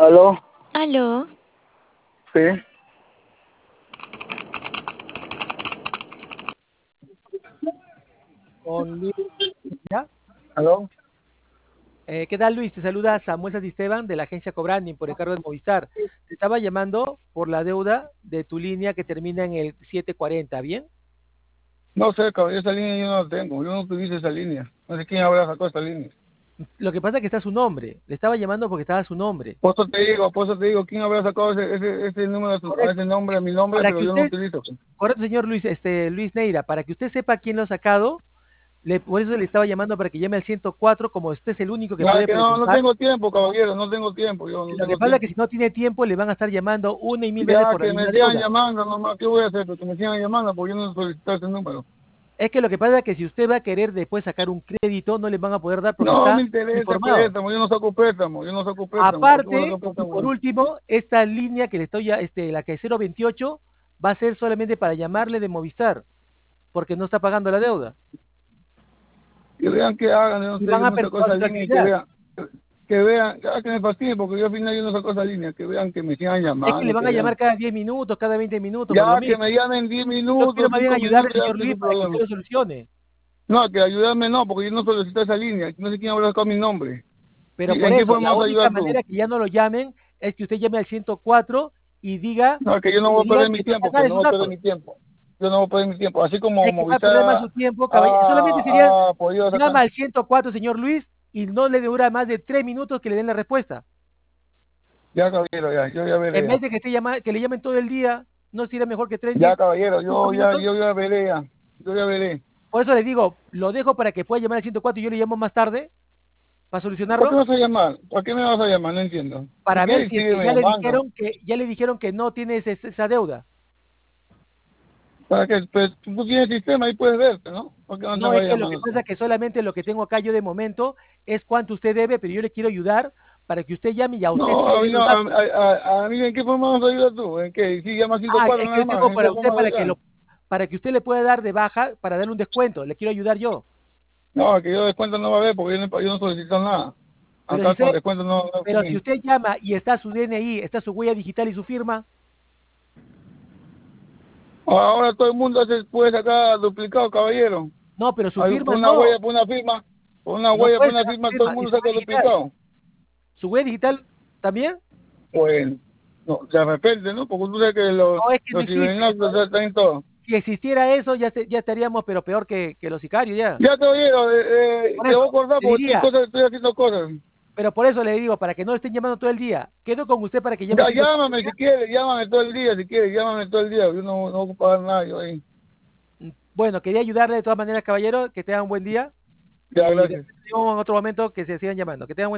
¿Aló? Aló, Sí. Con Luis, ¿ya? ¿Aló? ¿Qué tal, Luis? Te saluda Samuel Santisteban de la agencia Cobranding por el cargo de Movistar. Te estaba llamando por la deuda de tu línea que termina en el 740, ¿bien? No sé, caballero, esa línea yo no la tengo. Yo no utilizo esa línea. No sé quién habrá sacado esa línea. Lo que pasa es que está su nombre. Le estaba llamando porque estaba su nombre. Por eso te digo, ¿quién habrá sacado ese número, a Correcto. ese nombre, a mi nombre, Para pero que yo no usted, utilizo? correcto, señor Luis, Luis Neira, para que usted sepa quién lo ha sacado, por eso le estaba llamando para que llame al 104, como usted es el único que Nada, puede que no preguntar. tengo tiempo, caballero, no tengo tiempo, yo no Lo que tengo pasa es que tiempo. si no tiene tiempo, le van a estar llamando una y mil veces Ya por la que me misma sigan deuda. llamando, nomás, ¿qué voy a hacer? Que me sigan llamando, porque yo no solicito ese número. Es que lo que pasa es que si usted va a querer después sacar un crédito, no le van a poder dar porque No me está interesa informado. préstamo, yo no saco préstamo, yo no saco préstamo. ¿Por qué voy a sacar Aparte, y por préstamo? último, esta línea que le estoy, la que es 028, va a ser solamente para llamarle de Movistar, porque no está pagando la deuda. Que vean que hagan, yo no Y sé, van yo a no saco perturbar esa su línea y tranquilidad. que vean, ya que me fastidien, porque yo al final yo no saco esa línea, que vean que me sigan Es que le llamando, van que a llamar vean. cada 10 minutos, cada 20 minutos, por lo Ya que me mismo. llamen 10 Yo quiero minutos, más bien 5 ayudarle, minutos, ya señor que es Luis, el para que usted problema. lo solucione. No, que ayudarme no, porque yo no solicito esa línea, no sé quién habrá sacado mi nombre. Pero por ¿En qué eso, forma la vas a única ayudar tú? manera que ya no lo llamen es que usted llame al 104 y diga, No, que yo no y le voy a perder digan mi que no está tiempo, nada pues de no sus voy a perder datos. mi tiempo. Yo no voy a perder mi tiempo. Así como Es que va a perder más Movistar su tiempo, caballero. Solamente sería, ha podido sacar. llama al 104, señor Luis, y no le dura más de 3 minutos que le den la respuesta. Ya, caballero, ya, yo ya veré En vez ya. de que le llamen todo el día, ¿no sería mejor que Ya, 10, caballero, 5 minutos? yo ya veré ya. Yo ya veré. Por eso le digo, lo dejo para que pueda llamar al 104 y yo le llamo más tarde para ¿Para qué solucionarlo, vas a llamar? ¿Para qué me vas a llamar? No entiendo. Si para ver quieres, si es que sígueme llamando. ya le dijeron que no tiene esa deuda. ¿Para qué? Pues tú tienes sistema y puedes verte, ¿no? ¿Por qué no te No, vas es que lo que llamando pasa tú? es que solamente lo que tengo acá yo de momento es cuánto usted debe, pero yo le quiero ayudar para que usted llame y a usted sí No, le a mí den no, los datos. a mí ¿en qué forma vas a ayudar tú? ¿En qué? Si llamas Ah, 104 es que nada yo más, tengo ¿en qué para usted forma vas a ayudar? para que usted le pueda dar de baja para darle un descuento. Le quiero ayudar yo. No, que yo descuento no va a haber porque yo no solicito nada. Pero si Acá con usted, descuento no pero si conmigo. usted llama y está su DNI, está su huella digital y su firma, Ahora todo el mundo puede sacar duplicado, caballero. no, pero su Hay firma por una no, huella, por una firma, por una no huella, por puede una sacar su firma, todo el firma y mundo su saca huella digital. duplicado. ¿Su huella digital también? Pues, no, de repente, ¿no? Porque tú sabes que No, es que no los existe eso. ciberdelincuentes están en todo. Si existiera eso, ya estaríamos, pero peor que los sicarios ya. Ya, caballero, Por te voy eso, a acordar le porque diría, estoy haciendo cosas. pero por eso le digo, para que no le estén llamando todo el día, quedo con usted para que llame Ya, 105. llámame si quieres, llámame todo el día, si quieres, llámame todo el día. Yo no voy a pagar nada, yo ahí. Bueno, quería ayudarle de todas maneras, caballero, que tengan un buen día Ya, y gracias. después en otro momento que se sigan llamando. Que tengan buen